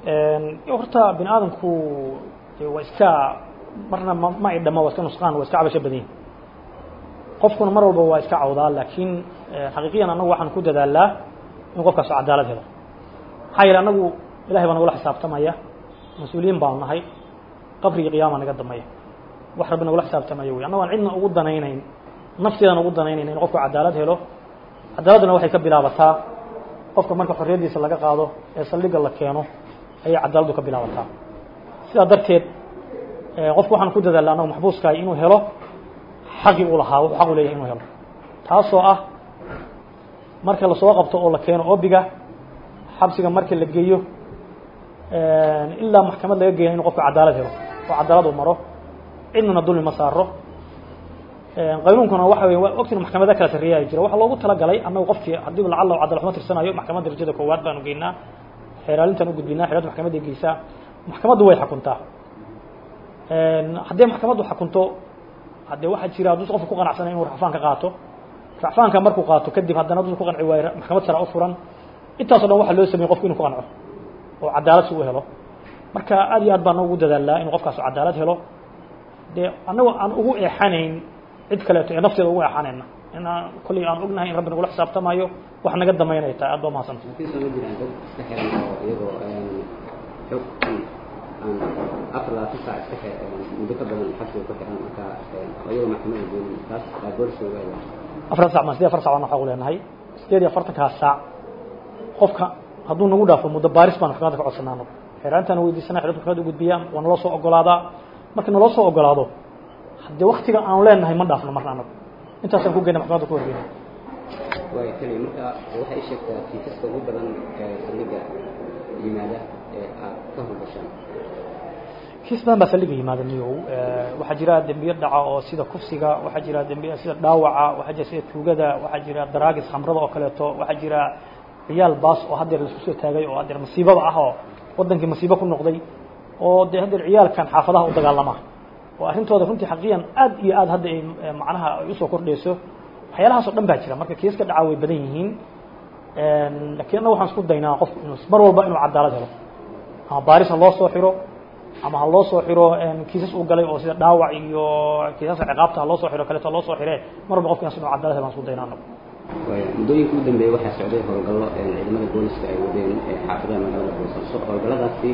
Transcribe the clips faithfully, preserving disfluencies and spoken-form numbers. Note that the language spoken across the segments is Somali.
horta bini aadamku waa iska marna ma ay dhamo waa iska nusqaan waa iska cabasho badan qofkuna mar walba waa iska cawdaa laakiin xaqiiqiyan anagu waxaan ku dadaalaa in qofkaas cadaalad helo hayr anagu ilaahay baan wala xisaabtamaya mas'uuliyiin baan nahay qabriga qiyaama naga damaya wax rabbina wala xisaabtamaya way anagu aan cidna ugu danaynayn nafteedana ugu danaynayn in qofku cadaalad helo cadaaladna waxay ka bilaabataa qofka marka xorriyadiisa laga qaado ee saldhiga la keeno ayay cadaaladu ka bilaabataa sidaa darteed qofku waxaan ku dadaalnaa anagu maxbuuska inuu helo xaqi uu lahaa wuxuu xaq u leeyahay inuu helo taasoo ah marka la soo qabto oo la keeno obiga xabsiga marka la geeyo ilaa maxkamad laga geeyo in qofku cadaalad helo oo cadaalad uu maro cidna dulmi ma saaro qaynuunkuna waxa weeye waqtiga maxkamada kala sarreeyay jira waxa loogu tala galay anagu qofkii hadii la calaw cadaalad xumo tirsanayo maxkamadda darajada koowaad baan u geynaa xeeraalintan u gudbinaa xeerada maxkamadda geeysaa maxkamaddu way xukuntaa haddii maxkamaddu xukunto haddii waxa jira dad qofku ku qanacsanay inuu rafaan ka qaato rafaanka markuu qaato kadib haddana dad ku qanci waayo maxkamad sare u furan intaas oo dhan waxa loo sameeyay qofku inuu ku qanco oo cadaalad uu helo marka aad iyo aad baan ugu dadaalnaa inuu qofkaas cadaalad helo de anagu aan ugu eexanayn cid kale oo nafteeda ugu eexanayna in kulli aan ognahay in rabbina wala xisaabtamayo wax naga dameynay taa aad baa maasanta afar la tusaac iska muddo ka badan xabsiga ku xiran marka ayuu maxkamada goolin taas waa goolsho weeyaan afar saac ma sidee afar saac waxaan leenahay sidee afartan ka saac qofka hadduu nagu dhaafo muddo baaris baan maxkamadda ka codsanaano xeeraantan weydiisana xeerada maxkamadda u gudbiyaan waa nala soo ogolaadaa marka nala soo ogolaado haddii waqtiga aan leenahay ma dhaafno marna anagu intaasaan ku geynaa maxkamadda ku horgeynaa way kaliya marka waxay sheegtaa kiisaska ugu badan ee saldhiga yimaada ee aad ka hubashaan kiis badan baa saldhiga yimaada niyow waxaa jira dembiyo dhaca oo sida kufsiga waxaa jira dembiyo sida dhaawaca waxaa jira sida tuugada waxaa jira daraagis khamrada oo kaleeto waxaa jira ciyaal baas oo haddeer la isku soo taagay oo haddeer masiibada ah oo wadankii masiibo ku noqday oo dee haddeer ciyaalkan xaafadaha u dagaalama oo arrintooda runtii xaqiiqan aad iyo aad hadda ay macnaha ay usoo kordhayso waxyaalahaas oo dhan baa jira marka kiiska dhaca way badan yihiin laakiin annagu waxaan isku daynaa qofku inuu mar walba inuu cadaalad helo ama baaris ha loo soo xiro ama ha loo soo xiro kiisas uu galay oo sida dhaawac iyo kiisasa ciqaabta ha loo soo xiro kaleeto loo soo xiree mar walba qofkaas inuu cadaalad helo aan isku daynaa annagu muddooyinka ugu dambeeyay waxaa socday howlgallo ciidamada booliska ay wadeen ee xaafadaha magaalada boosaaso howlgalladaasi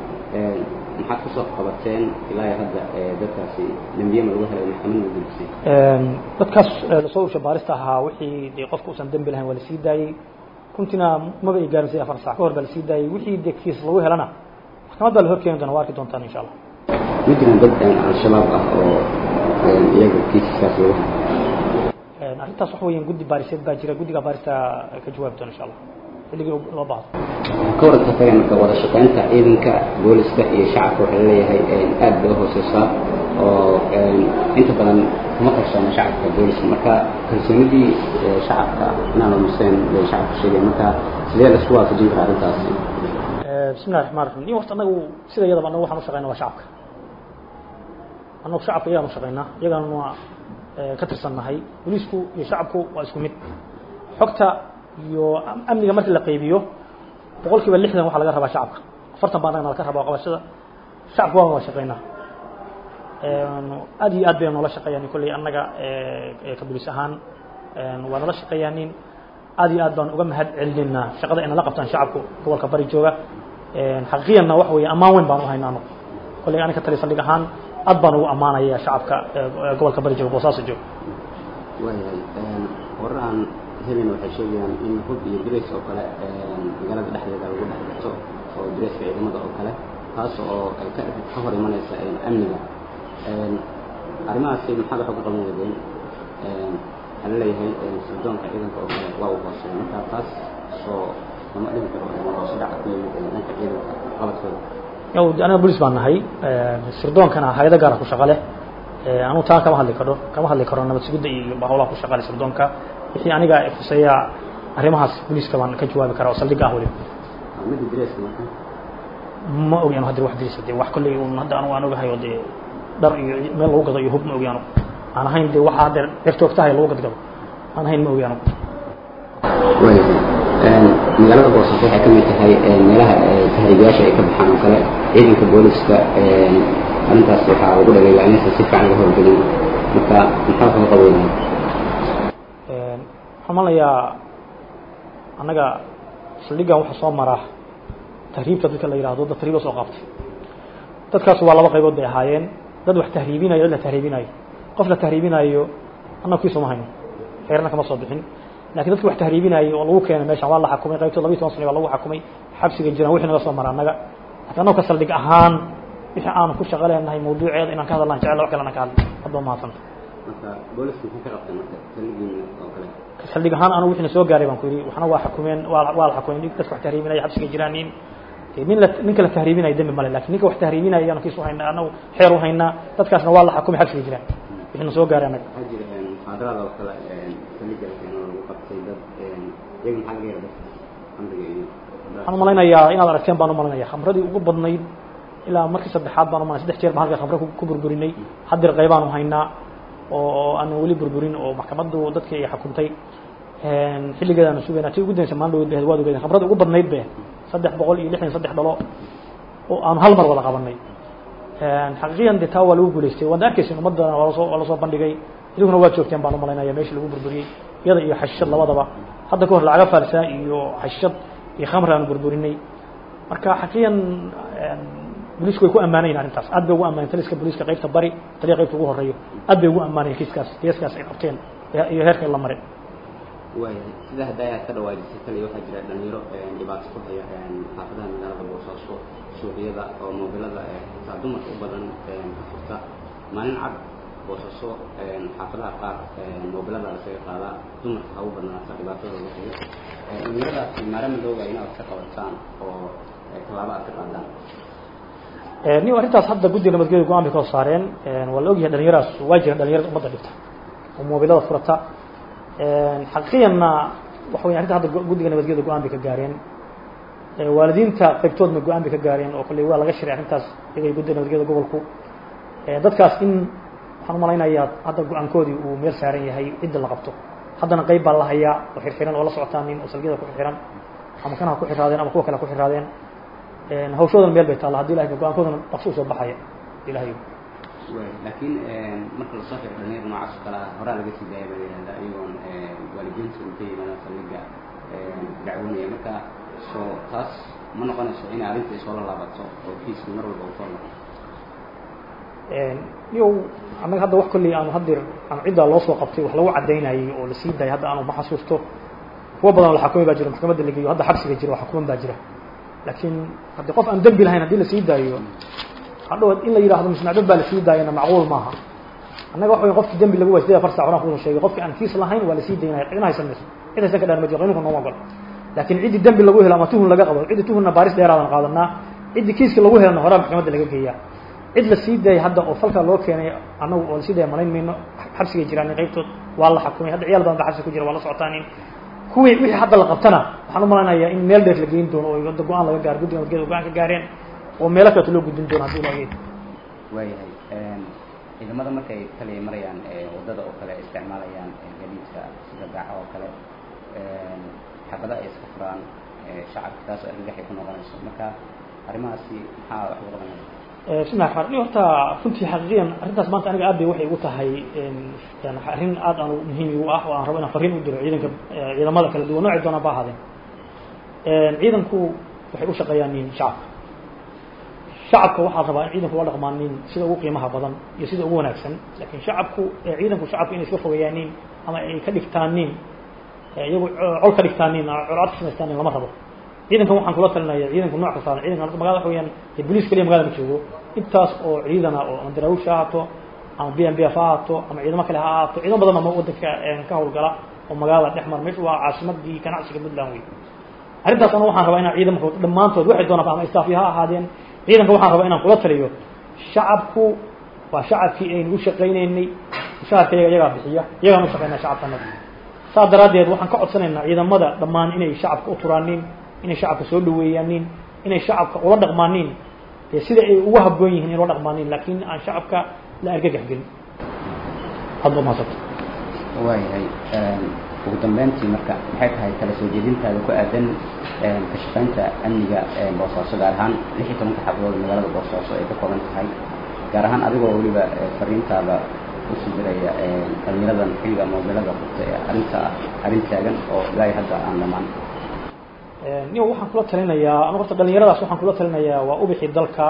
maxaad ka soo qabateen ilaa hadda dadkaasi dambiyama lagu helay maxkamad lagu gudbisay dadkaas lasoo usha baarista ahaa wixii dee qofka uusan dembi lahayn waa la sii daayey runtiina maba ay gaarisay afar saac ka hor baa la sii daayey wixii dee kiis lagu helana maxkamad baa la horkeeni doona waa arki doontaan insha allah ma jiraan dad al-shabaab ah oo iyaga kiisaskaas lagu helay arrintaas waxa weeyaan guddi baariseed baa jira guddiga baarista ka jawaabi doona insha allah xilligii loo baahdo ka waranta tagan marka wada shaqaynta ciidanka booliska iyo shacabka waxay leeyahay aad bay u hooseysaa oo inta badan kuma qarsana shacabka booliska marka kalsoonidii shacabka inaan museen bay shacabka sheegay marka sidee la isku waafajin karaa arrintaas bismillahi raxmaani raxiim in horta anagu sida iyadaba anagu waxaan u shaqaynaa waa shacabka anagu shacabka iyagaan u shaqaynaa iyagaan waa ka tirsannahay booliisku iyo shacabku waa isku mid xogta iyo amniga markii la qaybiyo boqolkiiba lixdan waxaa laga rabaa shacabka afartan baa anagana laga rabaa qabashada shacabku waa wada shaqaynaa aad iyo aad bay noola shaqeeyaan kolley annaga ka booliis ahaan waa nala shaqeeyaanin aad iyo aad baan uga mahad celinaynaa shaqada inala qabtaan shacabku gobolka bari jooga xaqiiqiyanna waxa weeye ammaan weyn baan u haynaa anagu kolley aniga tali saldhig ahaan aad baan ugu ammaanaya shacabka gobolka bari jooga boosaaso jooga waayahay waraan hebena waxay sheegayaan in hub iyo dirays oo kale magaalada dhexdeeda lagu dhex dhigto oo dirayska ciidamada oo kale taas oo ay ka ka hor imanaysa amniga arrimahaasi maxaad wax uga qaban weydeen waxaa la leeyahay sirdoonka ciidanka oo kale waa u hooseeya marka taas soo lama dhihi karo hoose dhaca ku yimid dhanka ciidanka qabadkooda yow aniga bolis baan nahay sirdoonkana hay'ado gaara ku shaqo leh anu taa kama hadli karo kama hadli karo nabad sugidda iyo hawlaha ku shaqo leh sirdoonka wixii aniga fuseeya arrimahaas booliska baan ka jawaabi karaa oo saldhigga ah weli mid dirayska marka ma ogi anu hadda wax diraysa dee wax kolley un hadda anu aan ogahay oo dee dhar iyo meel lagu gado iyo hub ma ogi anu aan ahayn dee waxa haddeer dhirtoogtahay lagu gadgado aan ahayn ma ogi anu magaalada boosaaso waxay ka mid tahay meelaha tahriibayaasha ay ka baxaan oo kale ciidanka booliska arrintaas waxaa ugu dhagayaa inaysan si fiican uga howlgelin marka maxaa kaga qabeynaya waxaan malayaa annaga saldhiggan waxa soo mara tahriibta dadka la yidhahdo dad tahriib soo qabtay dadkaas waa laba qaybood bay ahaayeen dad wax tahriibinayo dad la tahriibinayo qof la tahriibinayo annagu kiisu ma hayno xeerna kama soo bixin laakiin dadka wax tahriibinayo oo lagu keenay meeshan waa la xukumay qaybta laba iyo toban sano waa lagu xukumay xabsiga jiraan wixii naga soo mara annaga annagu ka saldhig ahaan wixii aan ku shaqo leenahay mawduuceeda inaan ka hadalnaan jecel wax kale aan ka hadlo hadba mahadsanta marka boolisku ku qabtay marka saldhigiina oo kale saldhig ahaan anigu wixii soo gaaray baan ku yiri waxna waa xukumeen waa waa la xukumay dadka wax tahriibinaya xabsiga jiraan nin nin la ninka la tahriibinayo dambi male laakiin ninka wax tahriibinayo aan kiisu haynaa anagu xeer u haynaa dadkaasna waa la xukumay xabsiga jiraan wixii soo gaaray anaga muxaadarada oo kale saldhigga lagu qabtay dad iyaga maxaa laga yaabaa amriga iyo waxaan malaynayaa inaad aragteen baan u malaynayaa khamradii ugu badnayd ilaa markii saddexaad baan u malaynayaa saddex jeer baan halka khamro ku burburinay hadir qaybaan u haynaa oo aan wali burburin oo maxkamaddu dadkii ay xukuntay xilligeedana sugeynaa tii ugu dambeysay maalin dhaweyd bay waad ogeydeen khamradii ugu badnayd bay saddex boqol iyo lixdan saddex dhalo oo aan hal mar wada qabanay xaqiiqiyan dee taa waa lagu guulaystay waad arkaysin ummaddana waa lasoo waa lasoo bandhigay idiguna waa joogteen baan u malaynayaa meeshii lagu burburiyey iyada iyo xashishad labadaba hadda ka hor lacaga faalsaa iyo xashishad iyo khamri aanu burburinay marka xaqiiqiyan booliisku way ku ammaanayin arrintaas aad bay ugu ammaanayen taliska booliiska qaybta bari taliya qaybta ugu horeeyo aad bay ugu ammaanayen kiiskaas kiiskaas ay qabteen iyo heerka la maray waayahay sida hadaayaad ka dhawaajisay kaliya waxaa jira dhalinyaro dhibaato ku haya xaafadaha magaalada boosaaso suuqyada oo moobilada xitaa dumarka u badan ka furta maalin cad boosaaso xaafadaha qaar moobilada lasaga qaadaa dumarka ha u badnaata dhibaatadooda hayo dhalinyaradaasi maara madooga inaad ka qabataan oo tallaabo aad ka qaadaan ni arrintaas hadda guddiga nabadgelyada go-aan bay ka saareen waa la ogyahay dhalinyaraas waa jiraan dhalinyarada ummadda dhibta oo moobilada furata xaqiiqiyanna waxa weya arrinta hadda guddiga nabadgelyada go-aan bay ka gaareen waalidiinta qaybtoodna go-aan bay ka gaareen oo kale waa laga shiray arrintaas iyagay guddiga nabadgelyada gobolku dadkaas in waxaan u malaynayaa hadda go-aankoodii uu meel saaran yahay cidda la qabto haddana qayb baa la hayaa oo xirxiran oo la socotaan nin oo salgiyada ku xirxiran ama kana ha ku xirraadeen ama kuwa kale ha ku xirraadeen hawshoodan meel bay taalla hadii ilahay go-aankoodana dhaqso usoo baxaya ilahay laakiin marka lasoo xiro dhalinyar noocaas oo kale ah horaa laga sii daaya baa yihahdaa iyagoon waalidiinta inta yimaadaan saldhigga dacwoonaya marka soo taas ma noqonayso inay arrintai soo la laabato oo kiiska mar walba usoo noqo yow annaga hadda wax kolley aanu hadir aan ciddaa loo soo qabtay wax lagu cadaynayay oo la sii daayay hadda aanu ma xasuusto kuwa badan oo la xukumay baa jira maxkamadda la geeyo hadda xabsiga jira oo xukuman baa jira laakiin haddii qof aan dembi lahayn haddii la sii daayo hadhow in la yidhahdo musnacdad baa la sii daayana macquul maaha annaga waxa weya qofkii dembi lagu waay sidee afar sac horaan kuusoo sheegay qofkii aan kiis lahayn waa la sii daynaya cidna haysan mayso cid haysan ka dhaan ma jiro qanuunka nooma ogol laakiin ciddii dembi lagu helo ama tuhun laga qabo ciddii tuhunna baaris dheeraadan qaadanaa ciddii kiiska lagu helana horaa maxkamadda laga geeyaa cid la sii daayay hadda oo falka loo keenay annagu oo la sii daaya malayn mayno xabsigay jiraan qaybtood waa la xukumay hadda ciyaal badan ba xabsi ku jira waa la socotaanin kuwii wixii hadda la qabtana waxaan u malaynayaa in meel dheer la geyn doono oo hadda go-aan laga gaaro guddiga nabadgelyada go-aan ka gaareen oo meelo kaleto loo gudbin doono haddii ilaagay waayahay ciidamada markay kaliya marayaan waddada oo kale isticmaalayaan gadiidka sida gaaco oo kale xabada ay iska furaan shacabka taas oo argagaxay ku noqonayso marka arrimahaasi maxaa wax uga qabanaya bismillahi raxmaan raxiim horta runtii xaqiiqiyan arrintaas maanta aniga aad bay waxay igu tahay yani arrin aad aan muhiim igu ah oo aan rabo inaan fariin u diro ciidanka ciidamada kala duwan noocii doona ba ahaadeen ciidanku waxay u shaqeeyaan nin shacabka shacabka waxaa rabaa in ciidanku la dhaqmaan nin sida ugu qiimaha badan iyo sida ugu wanaagsan laakiin shacabku ciidanku shacabka inay iska fogeeyaan nin ama ay ka dhigtaan nin iyagu col ka dhigtaan nin colaad ka samaystaan nin lama rabo ciidankan waxaan kula talinaya ciidanku nooc kasta ciidankan magaalada waxa weeyaan booliis kaliya magaalada ma joogo intaas oo ciidana oo ama daraawish ha ahaato ama b m b f ha ahaato ama ciidamo kale ha ahaato ciidamo badan ama wadanka ka howlgala oo magaalada dhex mar meeshu waa caasimadii ganacsiga puntland wey arrintaas ana waxaan rabaa inaan ciidanka dhammaantood waxay doonaan ama istaafyo ha ahaadeen ciidanka waxaan rabaa inaan kula taliyo shacabku waa shacabkii aynu u shaqaynaynay mushaharka iyaga iyagaa bixiya iyagaan u shaqaynaa shacabkanada saas daraaddeed waxaan ka codsanaynaa ciidamada dhammaan inay shacabka u turaanin inay shacabka soo dhaweeyaanin inay shacabka ula dhaqmaanin dee sida ay ugu habboon yihiin in ula dhaqmaanin laakiin aan shacabka la argagax gelin hadba mahadsanto waayahay ugu dambeyntii marka maxay tahay kala soo jeedintaada ku aadan ka shaqaynta amniga Boosaaso gaar ahaan lix iyo toban xabadood magaalada Boosaaso ay ka kooban tahay gaar ahaan adigoo waliba fariintaada u soo diraya dhalinyaradan xilliga mobilada qabtay arinta arintaagan oo ilaa hadda aan dhamaan niyo waxaan kula talinayaa anigu horta dhalinyaradaas waxaan kula talinayaa waa u bixi dalka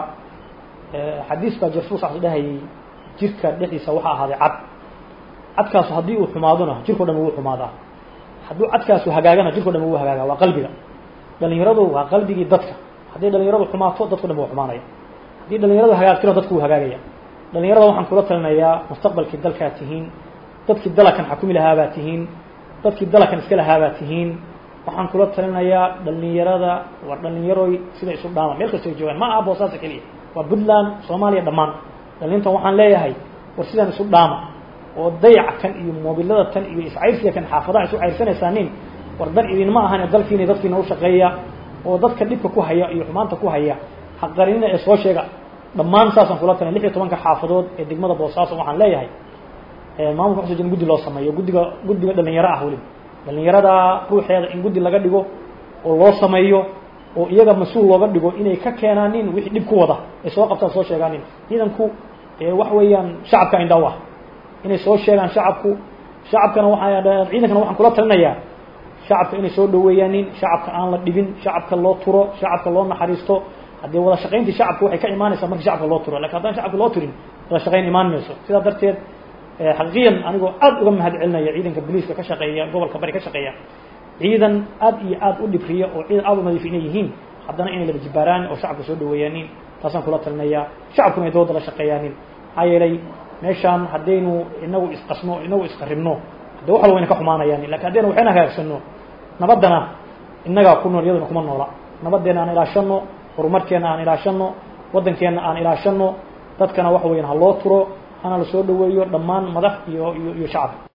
xadiiska jirfuus ah dhahay jirka dhexdiisa waxa ahaaday cad cadkaas hadii uu xumaadona jirku dhan uu xumaadaa haduu cadkaas uu hagaagana jirku dhan uu hagaagaa waa qalbiga dhalinyaradu waa qalbigii dadka hadii dhalinyaradu xumaato dadku dhan uu xumaanaya hadii dhalinyaradu hagaagtiro dadku uu hagaagaya dhalinyarada waxaan kula talinayaa mustaqbalkii dalka tihiin dadkii dalkan xukumi lahaa baa tihiin dadkii dalkan iska lahaa baa tihiin waxaan kula talinayaa dhalinyarada waa dhalinyaroy sida isu dhaama meel kasta ay joogaan ma aha Boosaaso kaliya waa Puntland Soomaaliya dhamaan dhalinta waxaan leeyahay war sidaan isu dhaama oo dayac kan iyo mobilada tan iyo iscayrsiga kan xaafadaha isu cayrsanaysaaniin war dan idin ma ahan dalkiina dadkiina u shaqeeya oo dadka dhibka ku haya iyo xumaanta ku haya xaqarinina ee soo sheega dhamaan saasan kula talin lix iyo toban xaafadood ee degmada Boosaaso waxaan leeyahay ee maamulka wuxuu jin gudi loo sameeyo gudiga gudiga dhalinyaro ah wali dhalinyarada ruuxeeda in gudi laga dhigo oo loo sameeyo oo iyaga mas'uul looga dhigo inay ka keenaanin wixii dhib ku wada ee soo qabtaan soo sheegaanin ciidanku ee wax weeyaan shacabka indhaw ah inay soo sheegaan shacabku shacabkana waxa ciidankana waxaan kula talinayaa shacabka inay soo dhaweeyaanin shacabka aan la dhibin shacabka loo turo shacabka loo naxariisto hadii wada shaqeyntii shacabku waxay ka imaanaysaa marka shacabka loo turo laakiin haddaan shacabka loo turin wada shaqeyn imaan mayso sidaa darteed xaqiiqan anigoo aad uga mahad celinaya ciidanka booliiska ka shaqeeya gobolka bari ka shaqeeya ciidan aad iyo aad u dhibriya oo ciidan aad u nadiif inay yihiin haddana inay laba jibaaraan oo shacabka soo dhaweeyaanin taasaan kula talinayaa shacabkuna ay dowladda la shaqeeyaanin maxaa yeelay meeshaan haddaynu inagu isqasno inagu isqaribno hadda wax walba ka xumaanayaan laakiin haddaynu waxayna hagaagsano nabadana innagaa ku nool iyaduna kuma noola nabadeena aan ilaashano horumarkeena aan ilaashano wadankeena aan ilaashano dadkana wax weeyaan ha loo turo ana la soo dhaweeyo dhammaan madax iyo iyo shacab